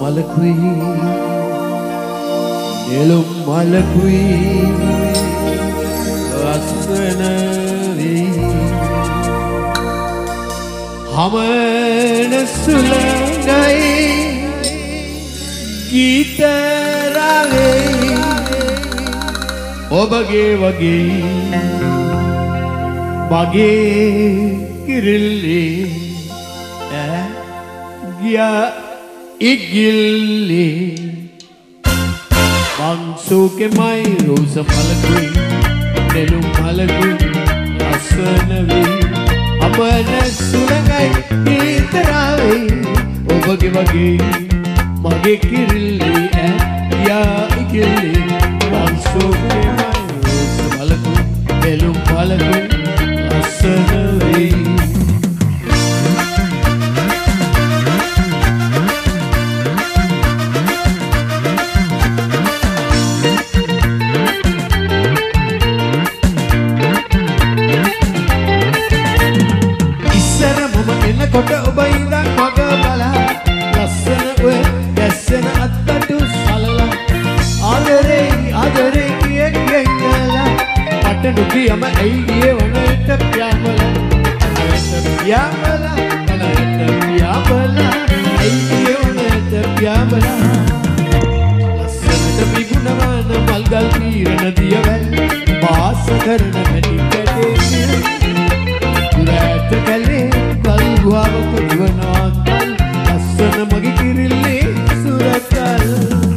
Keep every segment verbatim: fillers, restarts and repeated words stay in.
මලකුයි නෙළුම් මලකුයි ලස්සන වේ හමන සුළඟයි ගීත රාවේ ඔබගේ වගේ මගේ කිරිල්ලේ ඈ ගියා ඉගිල්ලේ මංසුකේ මයි රෝස මලකුයි නෙළුම් මලකුයි ලස්සන වේ අමන සුළඟයි ගීත රාවේ ඔබගේ වගේ මගේ කිරිල්ලේ ඈ ගියා ඉගිල්ලේ මංසුකේ මයි රෝස මලකුයි නෙළුම් මලකුයි ලස්සන වේ කොට ඔබ ඉඳන් මග බලා ලස්සන ඔය දැස්සෙන අත්තටු සලලා ආදරේ ආදරේ කිය කියලා පටනු කියම ඇයි ගියේ වනට පියාඹලා වනට පියාඹලා වනට පියාඹලා ඇයි ගියේ වනට පියාඹලා ලස්සනට පිගුණවන මල්ගල් පීරන දියවැල් පාස කරන පැටි කැටේ රැට කැලේ ගුහාවක දිවනවා කල් ලස්සන මගේ කිරිල්ලේ සුරකල්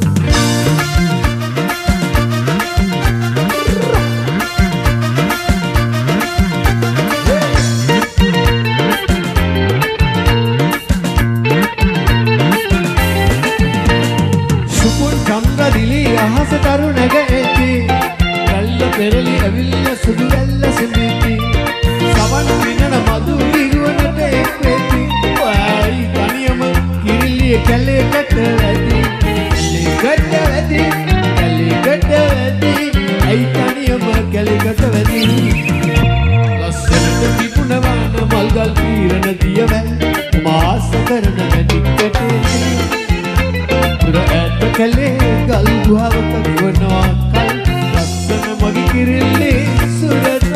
සුපුන් කම්ගදිලි අහස තරු නැග ඇති රැල්ල පෙරලි ඇවිල්ල සුදු රැල්ල සෙමිති සවන් විනන මදු ඉරුවනට එක්වෙති ඔයයි තනියම කිරිල්ලිය කැලේකට වැදී කැලේකට වැදී කැලේකට වැදී ඇයි තනියම කැලේකට වැදී ලස්සනට පිපුණවන මල්ගල් පීරන දියවැල් මාස කරන මැටිකටේ පුර ඇත කැලේ ගල් ගුහාවක දිවනවා කල් ලස්සන මගේ කිරිල්ලේ සුරතල්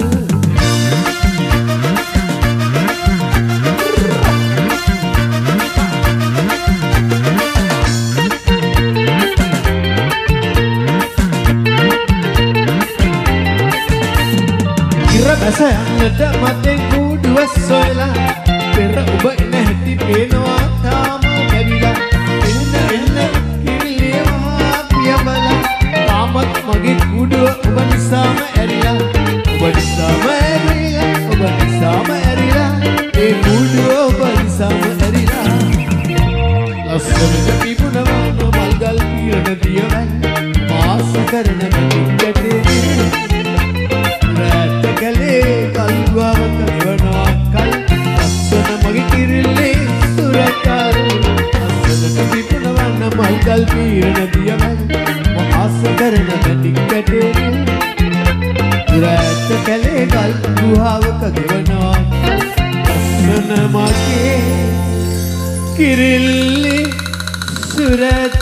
ඇස යන්නට මතෙන් කූඩුව සොයලා පෙර ඔබ එන හැටි පේනවා තාම කැවිලා එන්න එන්න කිරිල්ලිය මහා පියඹලා තාමත් මගේ කූඩුව ඔබ නිසාම ඇරිලා ඔබ නිසාම ඇරිලා ඔබ නිසාම ඇරිලා ඒ කූඩුව ඔබ නිසාම ඇරිලා ලස්සනට පිපුණවන මල්ගල් පීරන දියවැල් මාස කරන මැටිකටේ කැලේ කල්වාවක දිවනවා කල් ලස්සන මගේ කිරිල්ලේ සුරකල් ලස්සනට පිපුණවන්න මල්ගල් පීරන දියවැල් ආස කරන මැටිකටේ දුරැත්ත කැලේ කල් ගුහාවක දිවනවා ලස්සන මගේ කිරිල්ලේ සුරකල්